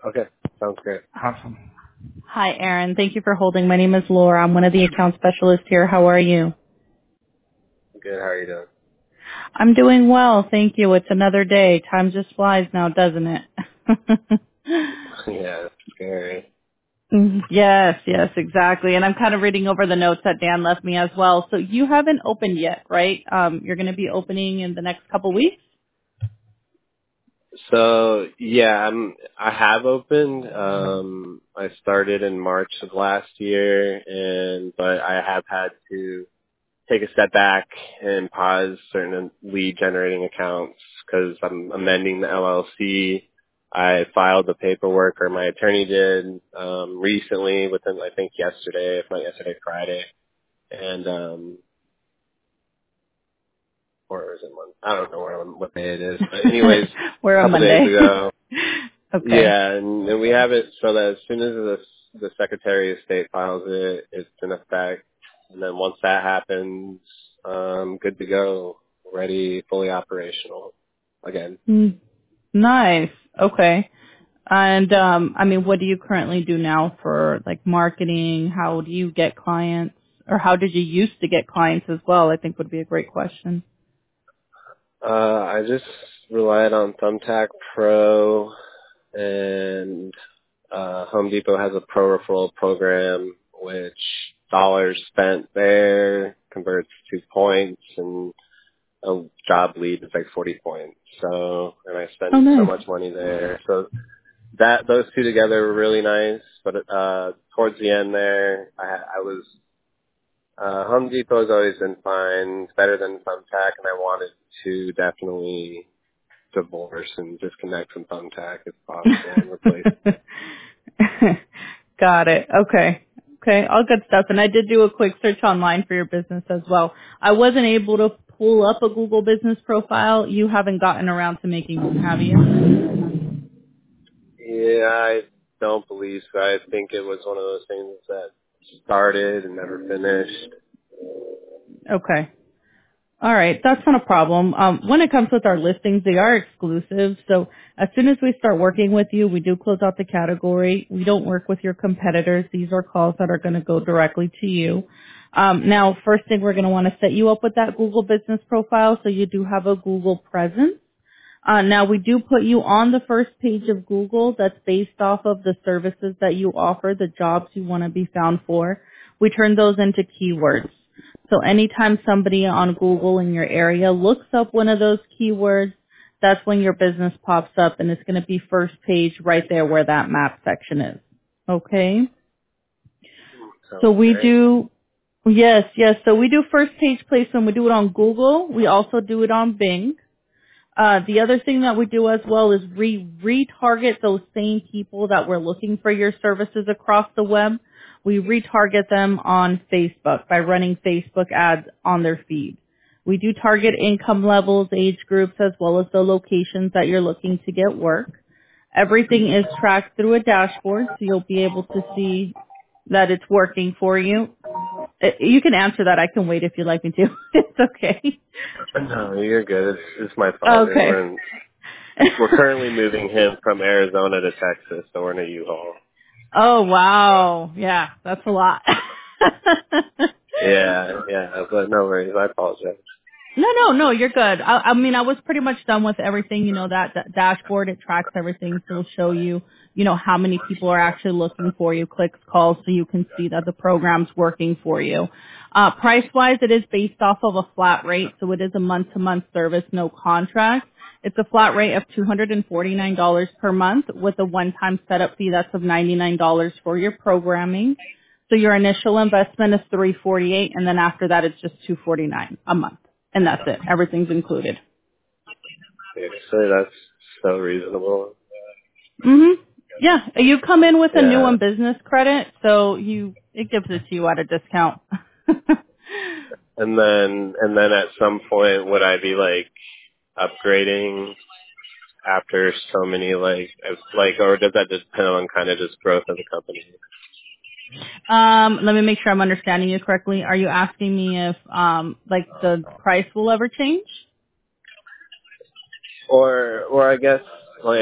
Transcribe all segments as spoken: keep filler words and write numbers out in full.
Okay, sounds great. Awesome. Hi, Aaron. Thank you for holding. My name is Laura. I'm one of the account specialists here. How are you? Good. How are you doing? I'm doing well. Thank you. It's another day. Time just flies now, doesn't it? Yeah, it's scary. Mhm. Yes, yes, exactly. And I'm kind of reading over the notes that Dan left me as well. So you haven't opened yet, right? Um, you're going to be opening in the next couple weeks? So yeah, I'm. I have opened. Um, I started in March of last year, and but I have had to take a step back and pause certain lead generating accounts because I'm amending the L L C. I filed the paperwork, or my attorney did, um, recently, within I think yesterday, if not yesterday, Friday, and um, or is it Monday? I don't know where, what day it is. But anyways, We're a on couple days Monday. ago, Okay. yeah, and, and we have it so that as soon as the the Secretary of State files it, it's in effect, and then once that happens, um, good to go, ready, fully operational again. Mm, nice. Okay. And um, I mean, what do you currently do now for like marketing? How do you get clients, or how did you used to get clients as well? I think would be a great question. Uh, I just relied on Thumbtack Pro, and uh, Home Depot has a pro referral program, which dollars spent there converts to points, and a job lead is like forty points. So, and I Oh, spend so nice. much money there. So that those two together were really nice. But uh, towards the end there, I, I was uh, Home Depot's always been fine. It's better than Thumbtack, and I wanted to definitely divorce and disconnect from Thumbtack if possible and replace. Got it. Okay. Okay. All good stuff. And I did do a quick search online for your business as well. I wasn't able to pull up a Google business profile. You haven't gotten around to making one, have you? Yeah, I don't believe so. I think it was one of those things that started and never finished. Okay. All right, that's not a problem. Um, when it comes with our listings, they are exclusive. So as soon as we start working with you, we do close out the category. We don't work with your competitors. These are calls that are going to go directly to you. Um, now, first thing we're going to want to set you up with that Google business profile, so you do have a Google presence. Uh, now, we do put you on the first page of Google. That's based off of the services that you offer, the jobs you want to be found for. We turn those into keywords. So anytime somebody on Google in your area looks up one of those keywords, that's when your business pops up, and it's going to be first page right there where that map section is. Okay? So Sounds we great. do, yes, yes. So we do first page placement. We do it on Google. We also do it on Bing. Uh, the other thing that we do as well is re retarget those same people that were looking for your services across the web. We retarget them on Facebook by running Facebook ads on their feed. We do target income levels, age groups, as well as the locations that you're looking to get work. Everything is tracked through a dashboard, so you'll be able to see that it's working for you. Uh, You can answer that. I can wait if you'd like me to. It's okay. No, you're good. It's, it's my father. Okay. We're in, we're currently moving him from Arizona to Texas, so we're in a U-Haul. Oh wow, yeah, that's a lot. Yeah, yeah, but no worries. I apologize. no, no, no, you're good. I, I mean, I was pretty much done with everything. You know, that, that dashboard, it tracks everything, so it'll show you, you know, how many people are actually looking for you, clicks, calls, so you can see that the program's working for you. Uh, price-wise, it is based off of a flat rate, so it is a month-to-month service, no contract. It's a flat rate of two hundred forty-nine dollars per month with a one-time setup fee that's of ninety-nine dollars for your programming. So your initial investment is three hundred forty-eight dollars, and then after that, it's just two hundred forty-nine dollars a month. And that's it. Everything's included. Seriously, that's so reasonable. Mhm. Yeah. You come in with a new Yeah. one business credit, so you it gives it to you at a discount. And then, and then at some point, would I be like upgrading after so many like, as- like, or does that just depend on kind of just growth of the company? um, let me make sure I'm understanding you correctly. Are you asking me if um like the price will ever change? Or, or I guess like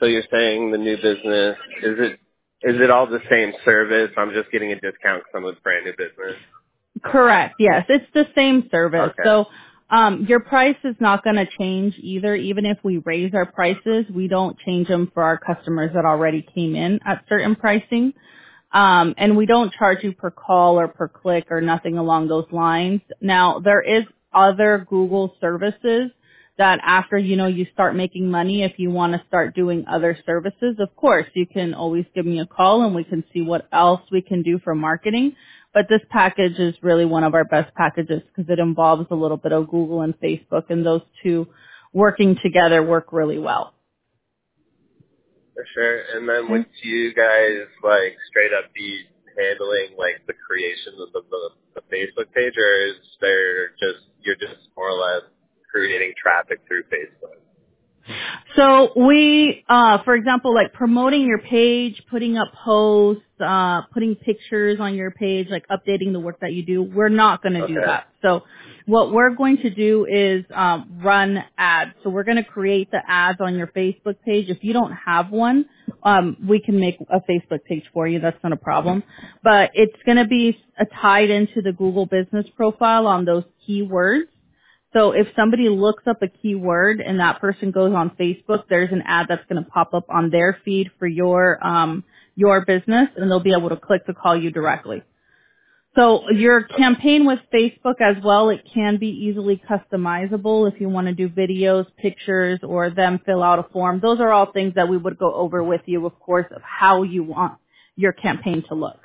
so you're saying the new business, is it is it all the same service? I'm just getting a discount because I'm a brand new business. Correct. Yes, it's the same service. Okay. So um, your price is not going to change either. Even if we raise our prices, we don't change them for our customers that already came in at certain pricing. Um, and we don't charge you per call or per click or nothing along those lines. Now, there is other Google services that after, you know, you start making money, if you want to start doing other services, of course, you can always give me a call and we can see what else we can do for marketing. But this package is really one of our best packages because it involves a little bit of Google and Facebook, and those two working together work really well. For sure. And then Okay. would you guys like straight up be handling like the creation of the, the, the Facebook page, or is there just you're just more or less creating traffic through Facebook? So we, uh, for example, like promoting your page, putting up posts, uh, putting pictures on your page, like updating the work that you do, we're not going to Okay. do that. So what we're going to do is um, run ads. So we're going to create the ads on your Facebook page. If you don't have one, um, we can make a Facebook page for you. That's not a problem. But it's going to be uh, tied into the Google Business Profile on those keywords. So if somebody looks up a keyword and that person goes on Facebook, there's an ad that's going to pop up on their feed for your um, your business, and they'll be able to click to call you directly. So your campaign with Facebook as well, it can be easily customizable if you want to do videos, pictures, or them fill out a form. Those are all things that we would go over with you, of course, of how you want your campaign to look.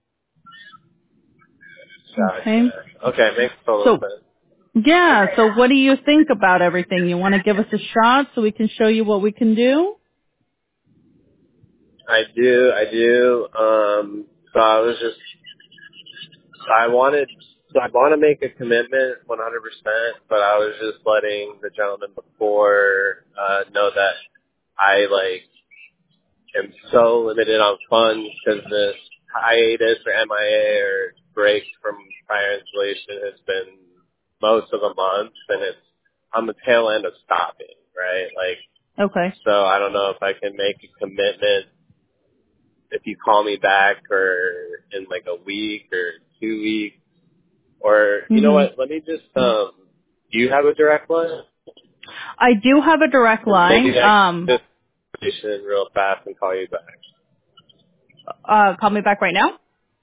Gotcha. Okay. Okay, makes total So sense. yeah, so what do you think about everything? You want to give us a shot so we can show you what we can do? I do, I do. Um, so I was just, I wanted, so I want to make a commitment one hundred percent, but I was just letting the gentleman before uh, know that I like am so limited on funds because this hiatus or M I A or break from prior installation has been most of a month, and it's on the tail end of stopping, right? Like, Okay. so I don't know if I can make a commitment if you call me back or in like a week or two weeks, or you know Mhm. what? Let me just um. Do you have a direct line? I do have a direct line. Maybe I Um can just position real fast and call you back. uh call me back right now?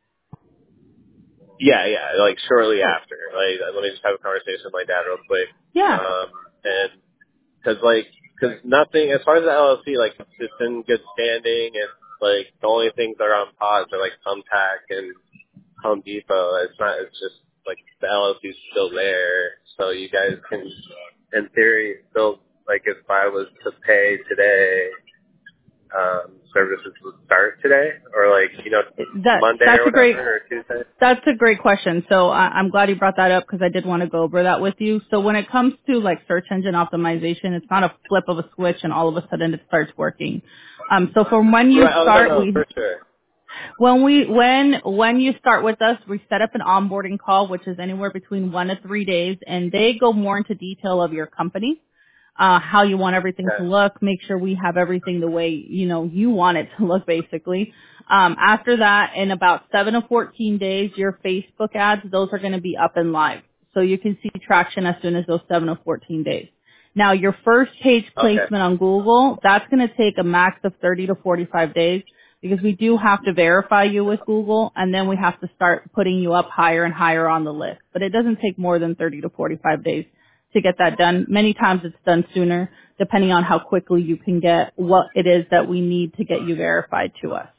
Yeah, yeah, like shortly Oh. after. Like, let me just have a conversation with my dad real quick. Yeah. Um, and cause like, cause nothing, as far as the L L C, like, it's in good standing, and like, the only things that are on pause are like Thumbtack and Home Depot. It's not, it's just like, the L L C is still there, so you guys can, in theory, still, like, if I was to pay today, um, services would start today, or like, you know, That Monday that's or a great whatever, or Tuesday. That's a great question. So I, I'm glad you brought that up because I did want to go over that with you. So when it comes to like search engine optimization, it's not a flip of a switch and all of a sudden it starts working. Um, so from when you Right, oh, no, start, no, we for sure. when we when when you start with us, we set up an onboarding call, which is anywhere between one to three days, and they go more into detail of your company, uh, how you want everything to Okay. look, make sure we have everything the way, you know, you want it to look basically. Um, after that, in about seven to fourteen days, your Facebook ads, those are going to be up and live. So you can see traction as soon as those seven to fourteen days. Now your first page Okay. placement on Google, that's going to take a max of thirty to forty-five days because we do have to verify you with Google and then we have to start putting you up higher and higher on the list. But it doesn't take more than thirty to forty-five days to get that done. Many times it's done sooner, depending on how quickly you can get what it is that we need to get you verified to us.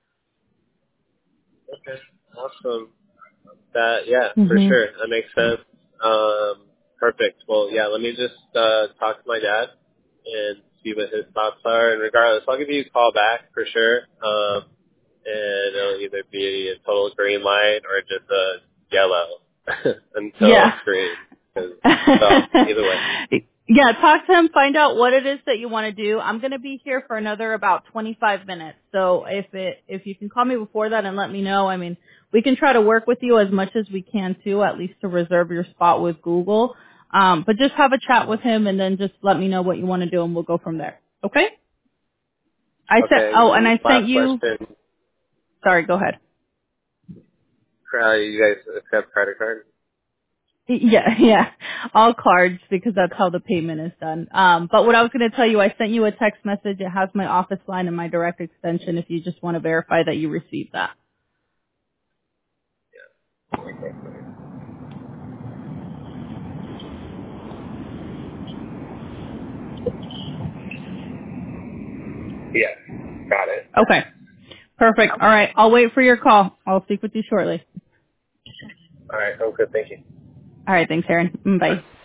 Okay. Awesome. That, yeah, for hmm sure. That makes sense. Um, perfect. Well, yeah, let me just, uh, talk to my dad and see what his thoughts are. And regardless, I'll give you a call back for sure. Um, and it'll either be a total green light or just a yellow until Yeah. it's green. 'Cause- So, either way. Yeah, talk to him, find out what it is that you want to do. I'm going to be here for another about twenty-five minutes. So if it, if you can call me before that and let me know, I mean, we can try to work with you as much as we can too, at least to reserve your spot with Google. Um, but just have a chat with him and then just let me know what you want to do and we'll go from there. Okay? I sent. Okay, Oh, and and I sent last you. question. Sorry, go ahead. Uh, you guys accept credit card? Yeah, yeah. All cards because that's how the payment is done. Um, but what I was going to tell you, I sent you a text message. It has my office line and my direct extension if you just want to verify that you received that. Yeah, got it. Okay. Perfect. All right. I'll wait for your call. I'll speak with you shortly. All right, sounds good. Thank you. All right. Thanks, Aaron. Mm, Bye.